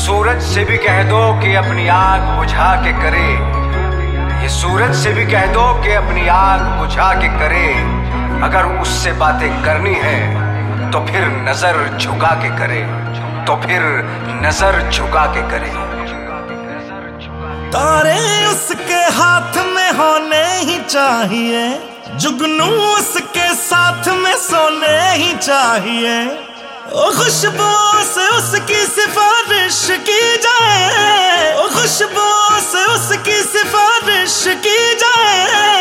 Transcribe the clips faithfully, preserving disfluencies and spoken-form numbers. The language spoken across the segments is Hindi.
सूरज से भी कह दो कि अपनी आग बुझा के करे, ये सूरज से भी कह दो कि अपनी आग बुझा के करे। अगर उससे बातें करनी है तो फिर नजर झुका के करे, तो फिर नजर झुका के करे। तारे उसके हाथ में होने ही चाहिए, जुगनू उसके साथ में सोने ही चाहिए। ओ खुशबू से उसकी सिफारिश की जाए, ओ खुशबू से उसकी सिफारिश की जाए।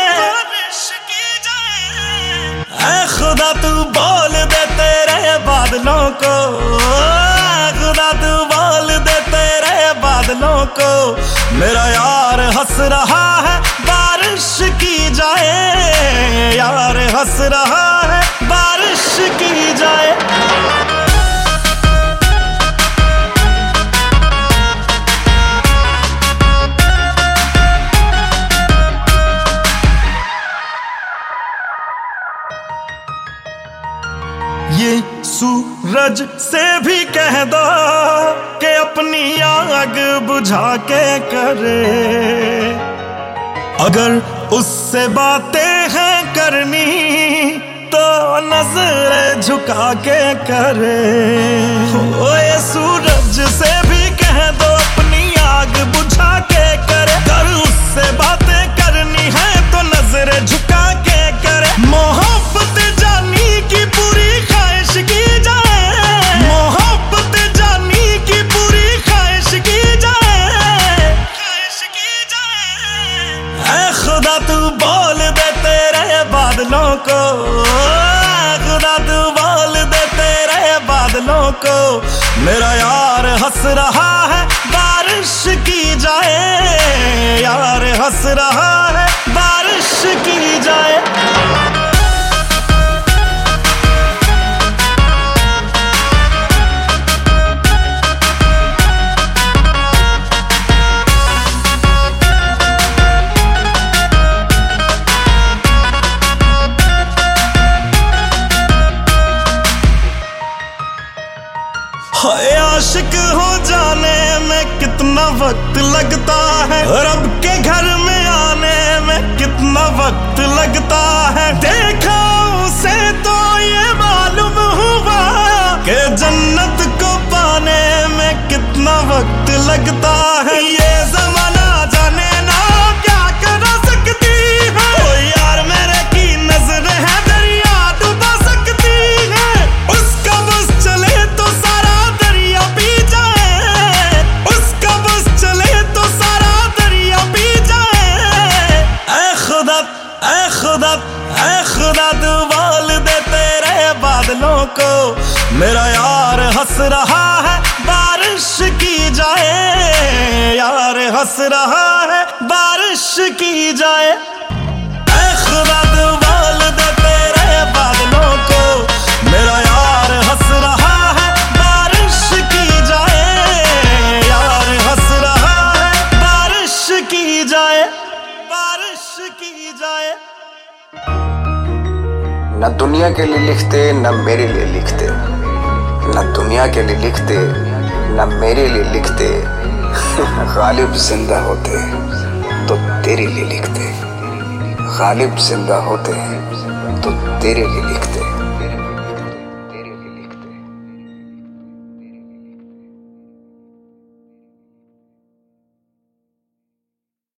ऐ खुदा तू बोल दे तेरे बादलों को, खुदा तू बोल दे तेरे बादलों को। मेरा यार हंस रहा है बारिश की जाए, यार हंस रहा है बारिश की जाए। ये सूरज से भी कह दो कि अपनी आग बुझा के करे। अगर उससे बातें हैं करनी तो नजर झुका के करे। ओ ये सूरज से भी कह दो अपनी आग बुझा के करे। अगर उससे बातें करनी है तो नजर झुका के करे। मोहब्बत जानी की पूरी ख्वाहिश की जाए, मोहब्बत जानी की पूरी ख्वाहिश की जाए, ख्वाहिश की जाए। ऐ खुदा तू बोल दे तेरे बादलों को, खुदा तू बोल दे तेरे बादलों को। मेरा यार हंस रहा है बारिश की जाए, यार हंस रहा है बारिश की जाए। आशिक हो जाने में कितना वक्त लगता है, रब के घर में आने में कितना वक्त लगता है। देखा उसे तो ये मालूम हुआ कि जन्नत को पाने में कितना वक्त लगता है। ये जमाना जाने ना क्या कर सकती है, ओ यार मेरे की नजर है दरिया डुबा सकती है। उसका बस चले तो सारा दरिया पी जाए, उसका बस चले तो सारा दरिया पी जाए। ऐ खुदा ऐ खुदा ऐ खुदा तू बोल दे तेरे बादलों को। मेरा यार हंस रहा है बारिश की जाए, यार हंस रहा है बारिश की जाए। ऐ खुदा तू बोल दे तेरे बादलों को। मेरा यार हंस रहा है बारिश की जाए, यार हंस रहा है बारिश की जाए, बारिश की जाए। न दुनिया के लिए लिखते न मेरे लिए लिखते, न दुनिया के लिए लिखते न मेरे लिए लिखते। गालिब जिंदा होते तो तेरे लिए लिखते, गालिब जिंदा होते तो तेरे लिए लिखते।